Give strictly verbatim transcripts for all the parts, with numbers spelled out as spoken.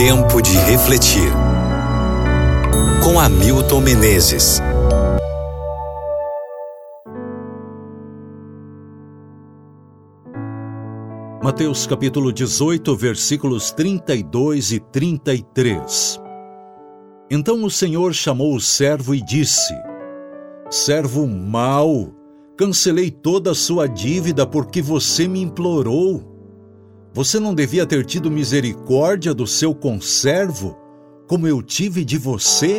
Tempo de refletir. Com Hamilton Menezes. Mateus capítulo dezoito, versículos trinta e dois e trinta e três. Então o Senhor chamou o servo e disse: Servo mau, cancelei toda a sua dívida porque você me implorou. Você não devia ter tido misericórdia do seu conservo, como eu tive de você?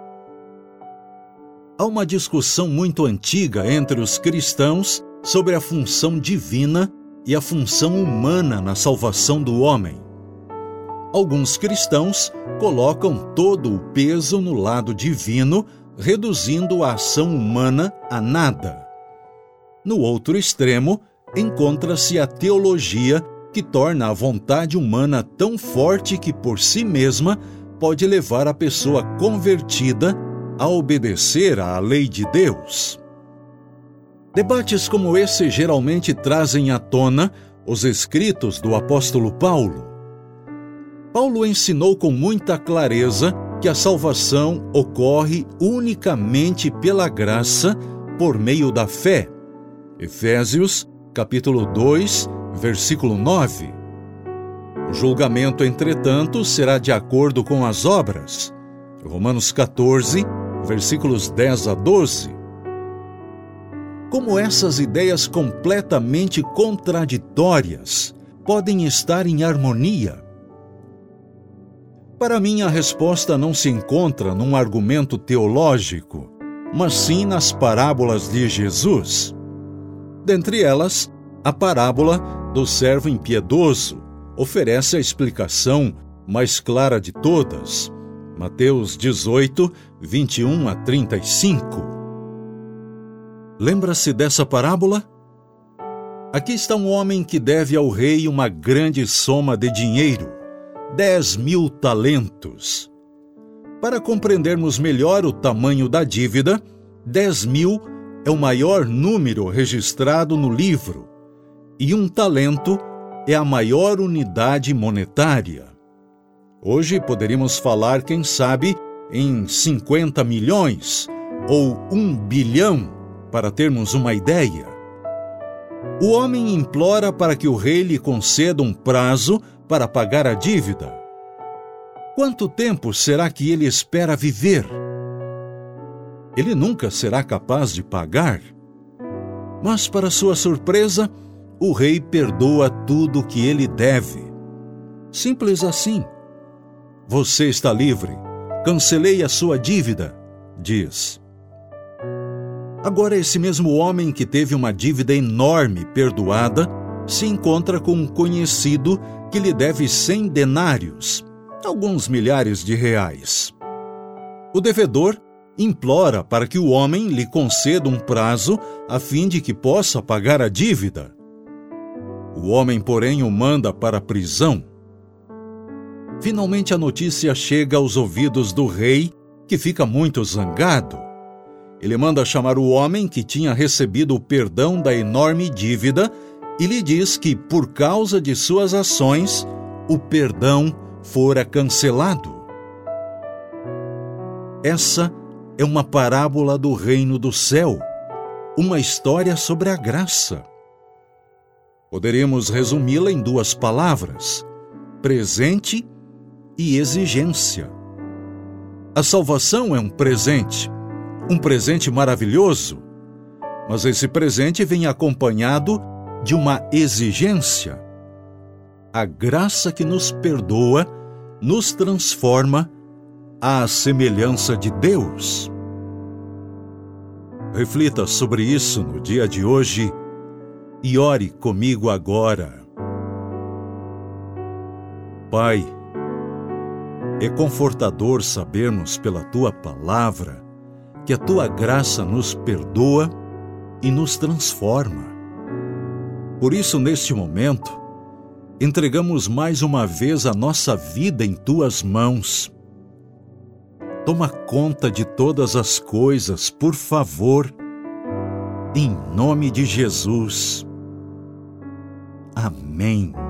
Há uma discussão muito antiga entre os cristãos sobre a função divina e a função humana na salvação do homem. Alguns cristãos colocam todo o peso no lado divino, reduzindo a ação humana a nada. No outro extremo, encontra-se a teologia que torna a vontade humana tão forte que por si mesma pode levar a pessoa convertida a obedecer à lei de Deus. Debates como esse geralmente trazem à tona os escritos do apóstolo Paulo. Paulo ensinou com muita clareza que a salvação ocorre unicamente pela graça por meio da fé. Efésios, capítulo dois, versículo nove. O julgamento, entretanto, será de acordo com as obras. Romanos quatorze, versículos dez a doze. Como essas ideias completamente contraditórias podem estar em harmonia? Para mim, a resposta não se encontra num argumento teológico, mas sim nas parábolas de Jesus. Dentre elas, a parábola do servo impiedoso oferece a explicação mais clara de todas. Mateus dezoito, vinte e um a trinta e cinco. Lembra-se dessa parábola? Aqui está um homem que deve ao rei uma grande soma de dinheiro, dez mil talentos. Para compreendermos melhor o tamanho da dívida, dez mil é o maior número registrado no livro, e um talento é a maior unidade monetária. Hoje poderíamos falar, quem sabe, em cinquenta milhões ou um bilhão, para termos uma ideia. O homem implora para que o rei lhe conceda um prazo para pagar a dívida. Quanto tempo será que ele espera viver? Ele nunca será capaz de pagar. Mas, para sua surpresa, o rei perdoa tudo o que ele deve. Simples assim. Você está livre. Cancelei a sua dívida, diz. Agora, esse mesmo homem que teve uma dívida enorme perdoada se encontra com um conhecido que lhe deve cem denários, alguns milhares de reais. O devedor implora para que o homem lhe conceda um prazo a fim de que possa pagar a dívida. O homem, porém, o manda para a prisão. Finalmente a notícia chega aos ouvidos do rei, que fica muito zangado. Ele manda chamar o homem que tinha recebido o perdão da enorme dívida e lhe diz que, por causa de suas ações, o perdão fora cancelado. Essa é uma parábola do reino do céu, uma história sobre a graça. Poderíamos resumi-la em duas palavras: presente e exigência. A salvação é um presente, um presente maravilhoso, mas esse presente vem acompanhado de uma exigência. A graça que nos perdoa nos transforma à semelhança de Deus. Reflita sobre isso no dia de hoje e ore comigo agora. Pai, é confortador sabermos pela Tua palavra que a Tua graça nos perdoa e nos transforma. Por isso, neste momento, entregamos mais uma vez a nossa vida em Tuas mãos. Toma conta de todas as coisas, por favor, em nome de Jesus. Amém.